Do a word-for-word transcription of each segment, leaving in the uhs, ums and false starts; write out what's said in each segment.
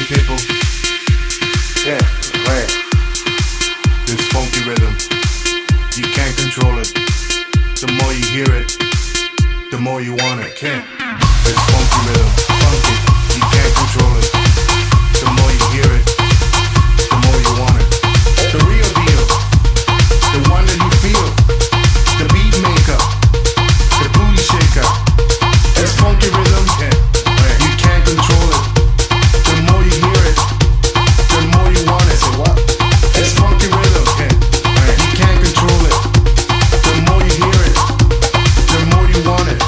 Crazy people. Yeah, right. This funky rhythm, you can't control it. The more you hear it, the more you want it. Can't. This funky rhythm, funky, you can't control it. The more you hear it, the more you want it. The real deal, the one that you feel, the beat maker, the booty shaker. This funky rhythm, yeah, right. You can't control it. The more you hear it, the more you want it. Say what? This funky rhythm, yeah, right. You can't control it. The more you hear it, the more you want it.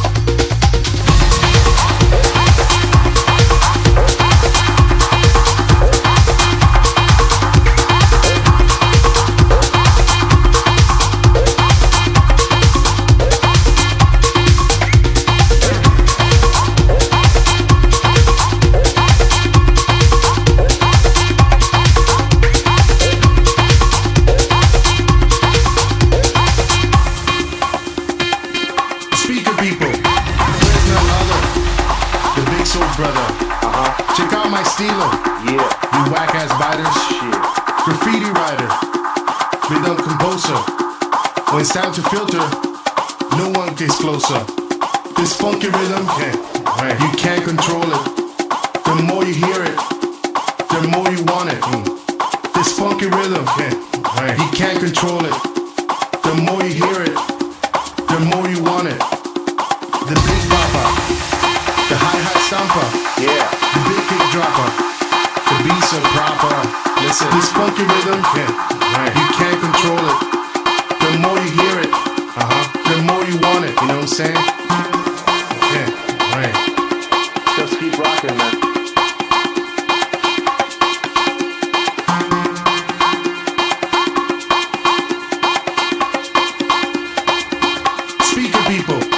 Speaker people, there's none other. The Big Soul Brother. Uh-huh. Check out my stealer. Yeah. You whack-ass biters. Shit. Graffiti writer. Rhythm composer. When it's time to filter, no one gets closer. This funky rhythm, yeah, right. You can't control it. The more you hear it, the more you want it. Mm. This funky rhythm, yeah, right. You can't control it. The more you hear it, the more you want it. The big bopper, the hi-hat stomper, Yeah. the big kick dropper, the beats are proper. Listen, this funky rhythm, yeah, right. You can't control it. The more you hear it, uh-huh, the more you want it. You know what I'm saying? Yeah, right. Just keep rocking, man. Speaker people.